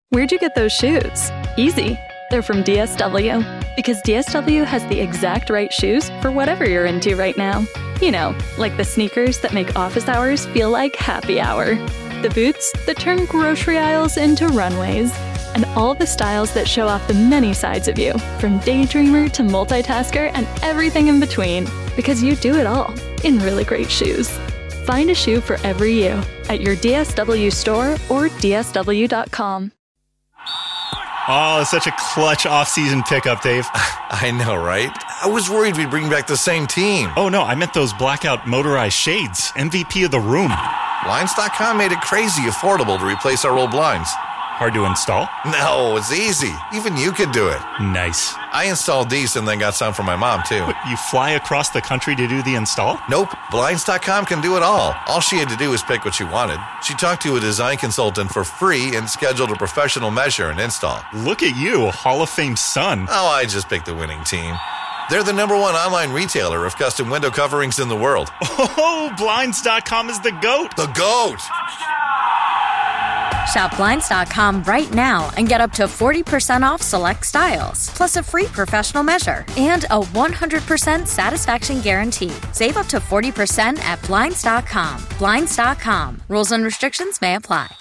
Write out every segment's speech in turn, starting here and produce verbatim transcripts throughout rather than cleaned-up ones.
Where'd you get those shoes? Easy. They're from D S W. Because D S W has the exact right shoes for whatever you're into right now. You know, like the sneakers that make office hours feel like happy hour. The boots that turn grocery aisles into runways. And all the styles that show off the many sides of you, from daydreamer to multitasker and everything in between. Because you do it all in really great shoes. Find a shoe for every you at your D S W store or D S W dot com. Oh, such a clutch off-season pickup, Dave. I know, right? I was worried we'd bring back the same team. Oh, no, I meant those blackout motorized shades. M V P of the room. Blinds dot com made it crazy affordable to replace our old blinds. Hard to install? No, it's easy. Even you could do it. Nice. I installed these and then got some for my mom, too. What, you fly across the country to do the install? Nope. Blinds dot com can do it all. All she had to do was pick what she wanted. She talked to a design consultant for free and scheduled a professional measure and install. Look at you, a Hall of Fame son. Oh, I just picked the winning team. They're the number one online retailer of custom window coverings in the world. Oh, Blinds dot com is the GOAT. The GOAT! Shop Blinds dot com right now and get up to forty percent off select styles, plus a free professional measure and a one hundred percent satisfaction guarantee. Save up to forty percent at Blinds dot com. Blinds dot com. Rules and restrictions may apply.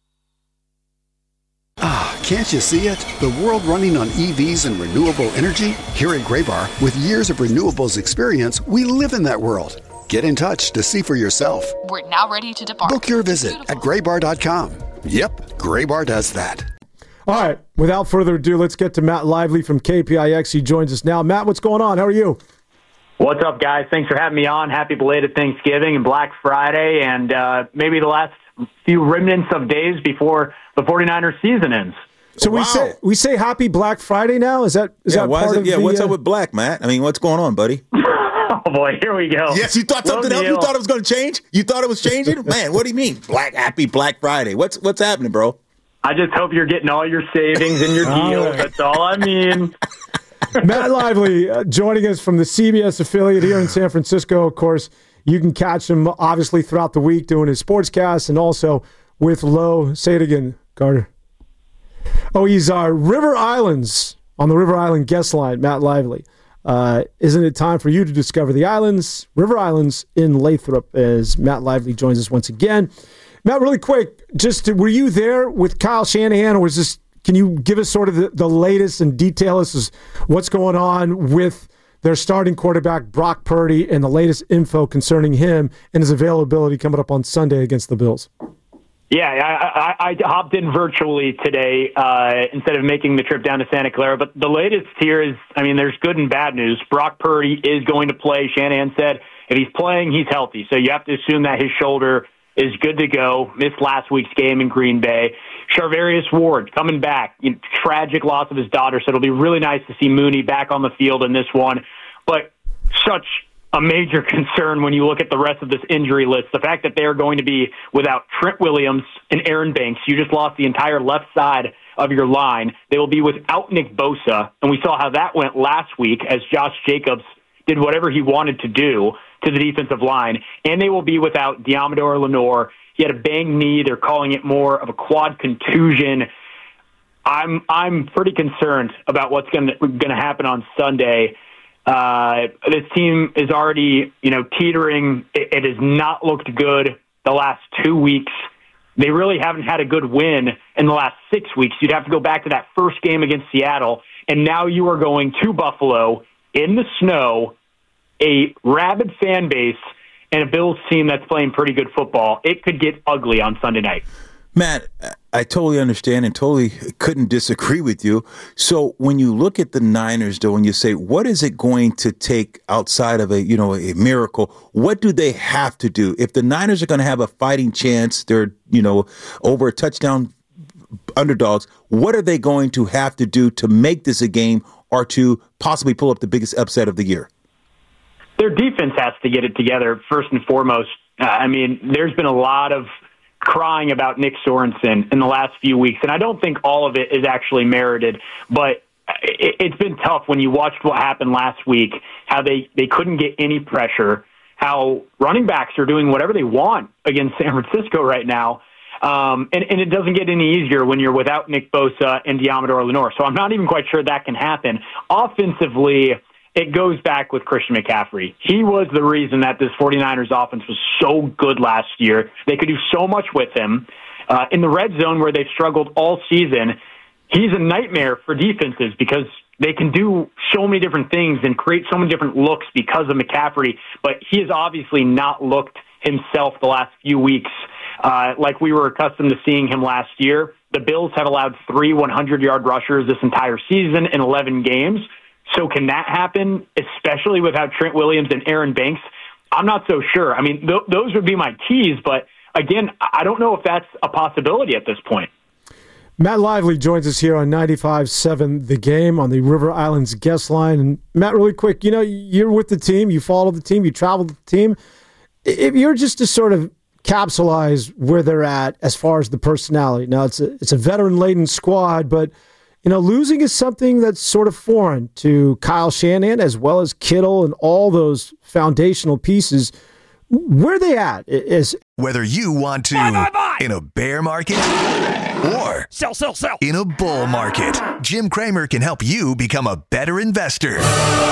Ah, can't you see it? The world running on E Vs and renewable energy? Here at Graybar, with years of renewables experience, we live in that world. Get in touch to see for yourself. We're now ready to depart. Book your visit Beautiful. At graybar dot com. Yep, Graybar does that. All right, without further ado, let's get to Matt Lively from K P I X. He joins us now. Matt, what's going on? How are you? What's up, guys? Thanks for having me on. Happy belated Thanksgiving and Black Friday, and uh, maybe the last few remnants of days before the 49ers season ends. So wow. we say we say Happy Black Friday now? Is that is yeah, that why part is it, of yeah, the, what's uh, up with Black, Matt? I mean, what's going on, buddy? Oh, boy, here we go. Yes, you thought something else? You thought it was going to change? You thought it was changing? Man, what do you mean? Black Happy Black Friday. What's what's happening, bro? I just hope you're getting all your savings and your deals. Right. That's all I mean. Matt Lively uh, joining us from the C B S affiliate here in San Francisco. Of course, you can catch him obviously throughout the week doing his sportscast and also with Lowe. Say it again, Carter. Oh, he's uh, River Islands on the River Island guest line, Matt Lively. Uh, isn't it time for you to discover the islands, River Islands in Lathrop, as Matt Lively joins us once again. Matt, really quick, just to, were you there with Kyle Shanahan, or was this? Can you give us sort of the, the latest and detail us as what's going on with their starting quarterback, Brock Purdy, and the latest info concerning him and his availability coming up on Sunday against the Bills? Yeah, I, I, I hopped in virtually today uh, instead of making the trip down to Santa Clara. But the latest here is, I mean, there's good and bad news. Brock Purdy is going to play. Shanahan said if he's playing, he's healthy. So you have to assume that his shoulder is good to go. Missed last week's game in Green Bay. Charvarius Ward coming back. You know, tragic loss of his daughter, so it'll be really nice to see Mooney back on the field in this one. But such a major concern when you look at the rest of this injury list. The fact that they're going to be without Trent Williams and Aaron Banks. You just lost the entire left side of your line. They will be without Nick Bosa, and we saw how that went last week as Josh Jacobs did whatever he wanted to do to the defensive line. And they will be without Diamador Lenore. He had a banged knee. They're calling it more of a quad contusion. I'm I'm pretty concerned about what's going to going to happen on Sunday. Uh, this team is already, you know, teetering. It, it has not looked good the last two weeks. They really haven't had a good win in the last six weeks. You'd have to go back to that first game against Seattle, and now you are going to Buffalo in the snow, a rabid fan base, and a Bills team that's playing pretty good football. It could get ugly on Sunday night. Matt, I totally understand and totally couldn't disagree with you. So when you look at the Niners, though, and you say, what is it going to take outside of a, you know, a miracle? What do they have to do? If the Niners are going to have a fighting chance, they're, you know, over a touchdown underdogs, what are they going to have to do to make this a game or to possibly pull up the biggest upset of the year? Their defense has to get it together, first and foremost. Uh, I mean, there's been a lot of crying about Nick Sorensen in the last few weeks, and I don't think all of it is actually merited, but it, it's been tough when you watched what happened last week, how they, they couldn't get any pressure, how running backs are doing whatever they want against San Francisco right now. Um, and, and it doesn't get any easier when you're without Nick Bosa and Deommodore Lenoir. So I'm not even quite sure that can happen. Offensively, it goes back with Christian McCaffrey. He was the reason that this 49ers offense was so good last year. They could do so much with him. Uh, in the red zone where they've struggled all season, he's a nightmare for defenses because they can do so many different things and create so many different looks because of McCaffrey, but he has obviously not looked himself the last few weeks uh, like we were accustomed to seeing him last year. The Bills have allowed three hundred-yard rushers this entire season in eleven games. So can that happen, especially without Trent Williams and Aaron Banks? I'm not so sure. I mean, th- those would be my keys, but again, I don't know if that's a possibility at this point. Matt Lively joins us here on ninety-five point seven The Game on the River Islands guest line. And Matt, really quick, you know, you're with the team, you follow the team, you travel with the team. If you're just to sort of capsulize where they're at as far as the personality, now it's a, it's a veteran-laden squad, but, you know, losing is something that's sort of foreign to Kyle Shanahan as well as Kittle and all those foundational pieces. Where are they at? Is Whether you want to buy, buy, buy. in a bear market or sell, sell, sell. in a bull market, Jim Cramer can help you become a better investor.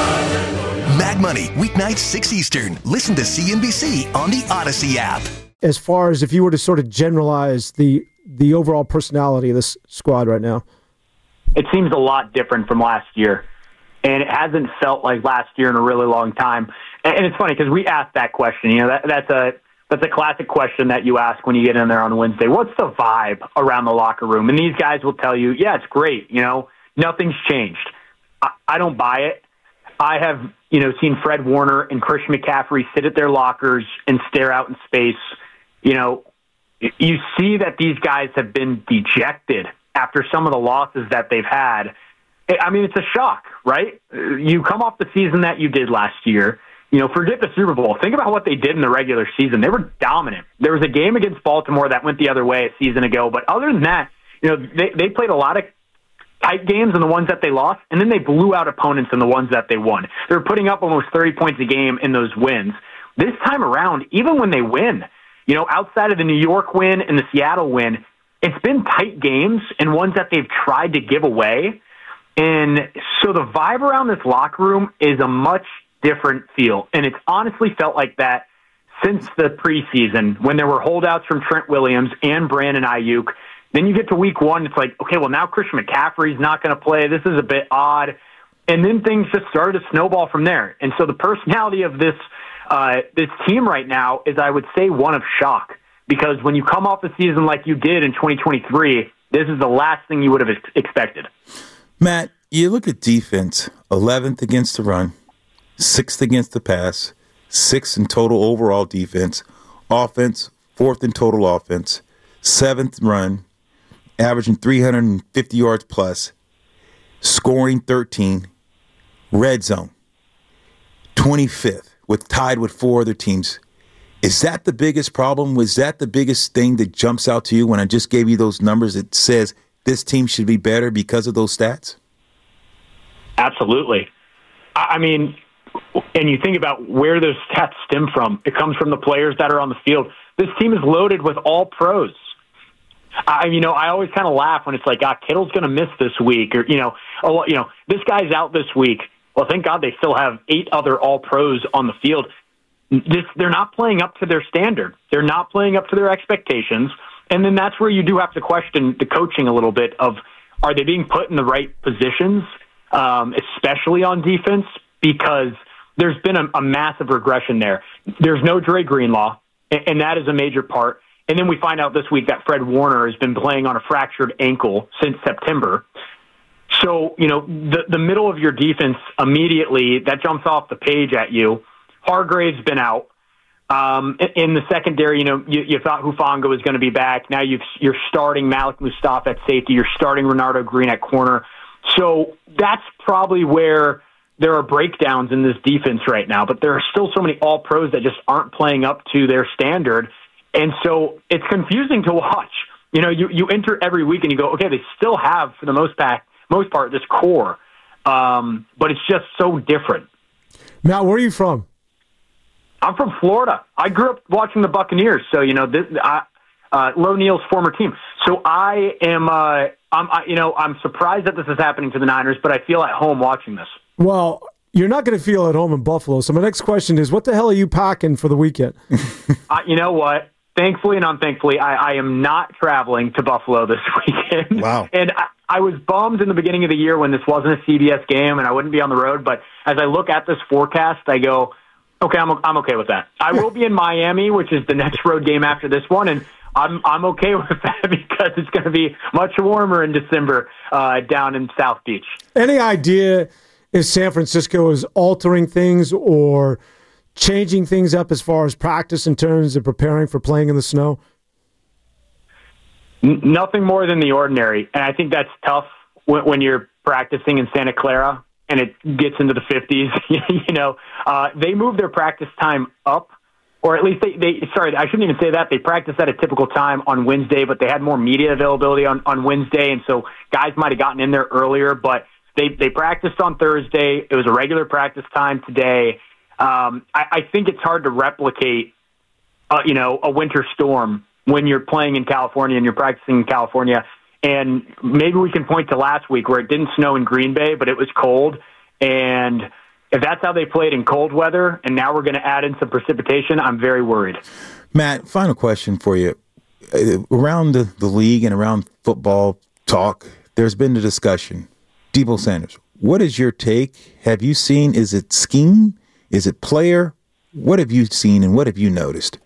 Mad Money, weeknights six Eastern. Listen to C N B C on the Odyssey app. As far as if you were to sort of generalize the the overall personality of this squad right now, it seems a lot different from last year, and it hasn't felt like last year in a really long time. And it's funny because we asked that question. You know, that, that's a that's a classic question that you ask when you get in there on Wednesday. What's the vibe around the locker room? And these guys will tell you, yeah, it's great. You know, nothing's changed. I, I don't buy it. I have, you know, seen Fred Warner and Christian McCaffrey sit at their lockers and stare out in space. You know, you see that these guys have been dejected after some of the losses that they've had. I mean, it's a shock, right? You come off the season that you did last year. You know, forget the Super Bowl. Think about what they did in the regular season. They were dominant. There was a game against Baltimore that went the other way a season ago. But other than that, you know, they, they played a lot of tight games in the ones that they lost, and then they blew out opponents in the ones that they won. They were putting up almost thirty points a game in those wins. This time around, even when they win, you know, outside of the New York win and the Seattle win, it's been tight games and ones that they've tried to give away. And so the vibe around this locker room is a much different feel. And it's honestly felt like that since the preseason when there were holdouts from Trent Williams and Brandon Ayuk. Then you get to week one, it's like, okay, well, now Christian McCaffrey's not going to play. This is a bit odd. And then things just started to snowball from there. And so the personality of this uh, this team right now is, I would say, one of shock. Because when you come off the season like you did in twenty twenty-three, this is the last thing you would have ex- expected. Matt, you look at defense, eleventh against the run, sixth against the pass, sixth in total overall defense, offense, fourth in total offense, seventh run, averaging three hundred fifty yards plus, scoring thirteen, red zone, twenty-fifth, with tied with four other teams. Is that the biggest problem? Was that the biggest thing that jumps out to you when I just gave you those numbers that says this team should be better because of those stats? Absolutely. I mean, and you think about where those stats stem from. It comes from the players that are on the field. This team is loaded with all pros. I, you know, I always kind of laugh when it's like, ah, Kittle's going to miss this week, or you know, oh, you know, this guy's out this week. Well, thank God they still have eight other all pros on the field. This, they're not playing up to their standard. They're not playing up to their expectations. And then that's where you do have to question the coaching a little bit of, are they being put in the right positions, um, especially on defense? Because there's been a, a massive regression there. There's no Dre Greenlaw, and, and that is a major part. And then we find out this week that Fred Warner has been playing on a fractured ankle since September. So, you know, the, the middle of your defense immediately, that jumps off the page at you. Hargrave's been out. Um, in the secondary, you know, you, you thought Hufanga was going to be back. Now you've, you're starting Malik Mustafa at safety. You're starting Renardo Green at corner. So that's probably where there are breakdowns in this defense right now. But there are still so many all-pros that just aren't playing up to their standard. And so it's confusing to watch. You know, you, you enter every week and you go, okay, they still have, for the most part, most part this core. Um, but it's just so different. Matt, where are you from? I'm from Florida. I grew up watching the Buccaneers, so you know this, I uh, Low Neal's former team. So I am, uh, I'm, I, you know, I'm surprised that this is happening to the Niners, but I feel at home watching this. Well, you're not going to feel at home in Buffalo. So my next question is, what the hell are you packing for the weekend? uh, you know what? Thankfully and unthankfully, I, I am not traveling to Buffalo this weekend. Wow. And I, I was bummed in the beginning of the year when this wasn't a C B S game and I wouldn't be on the road. But as I look at this forecast, I go, okay, I'm I'm okay with that. I will be in Miami, which is the next road game after this one, and I'm I'm okay with that because it's going to be much warmer in December uh, down in South Beach. Any idea if San Francisco is altering things or changing things up as far as practice in terms of preparing for playing in the snow? N- nothing more than the ordinary, and I think that's tough when, when you're practicing in Santa Clara and it gets into the fifties. you know, uh, they moved their practice time up. Or at least they, they, sorry, I shouldn't even say that. They practiced at a typical time on Wednesday, but they had more media availability on, on Wednesday, and so guys might have gotten in there earlier, but they, they practiced on Thursday. It was a regular practice time today. Um, I, I think it's hard to replicate, uh, you know, a winter storm when you're playing in California and you're practicing in California. And maybe we can point to last week where it didn't snow in Green Bay, but it was cold, and if that's how they played in cold weather, and now we're going to add in some precipitation, I'm very worried. Matt, final question for you. Around the, the league and around football talk, there's been a discussion. Deebo Sanders, what is your take? Have you seen, is it scheme? Is it player? What have you seen and what have you noticed?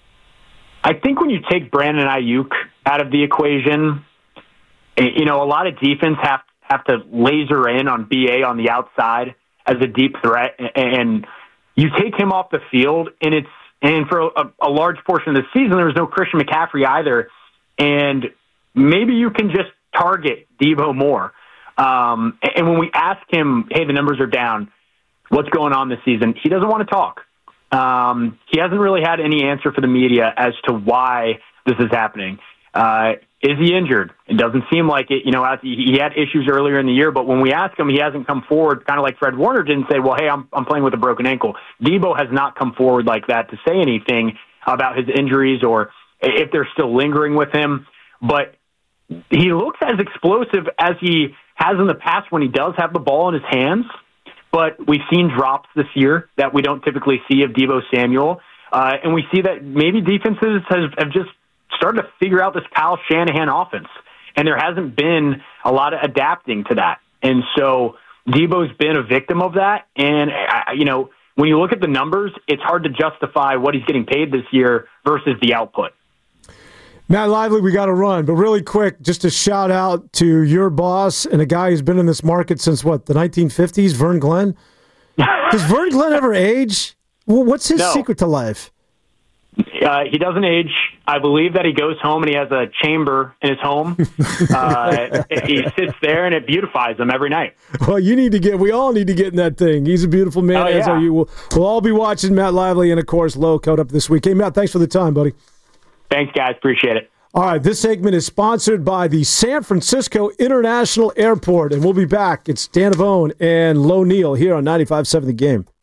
I think when you take Brandon Ayuk out of the equation, you know, a lot of defense have, have to laser in on B A on the outside as a deep threat, and you take him off the field, and it's and for a, a large portion of the season, there was no Christian McCaffrey either, and maybe you can just target Deebo more. Um, and when we ask him, hey, the numbers are down, what's going on this season, he doesn't want to talk. Um, he hasn't really had any answer for the media as to why this is happening. Uh, Is he injured? It doesn't seem like it. You know, he had issues earlier in the year, but when we ask him, he hasn't come forward, kind of like Fred Warner didn't say, well, hey, I'm I'm playing with a broken ankle. Deebo has not come forward like that to say anything about his injuries or if they're still lingering with him. But he looks as explosive as he has in the past when he does have the ball in his hands. But we've seen drops this year that we don't typically see of Deebo Samuel. Uh, and we see that maybe defenses have, have just started to figure out this Kyle Shanahan offense, and there hasn't been a lot of adapting to that. And so Deebo's been a victim of that. And, I, you know, when you look at the numbers, it's hard to justify what he's getting paid this year versus the output. Matt Lively, we got to run, but really quick, just a shout out to your boss and a guy who's been in this market since, what, the nineteen fifties, Vern Glenn? Does Vern Glenn ever age? Well, what's his no. secret to life? Uh, he doesn't age. I believe that he goes home and he has a chamber in his home. Uh, he sits there and it beautifies him every night. Well, you need to get, we all need to get in that thing. He's a beautiful man, oh, as yeah. are you. We'll, we'll all be watching Matt Lively and, of course, Low Code up this week. Hey, Matt, thanks for the time, buddy. Thanks, guys. Appreciate it. All right, this segment is sponsored by the San Francisco International Airport, and we'll be back. It's Dan Avone and Low Neal here on ninety-five seven The Game.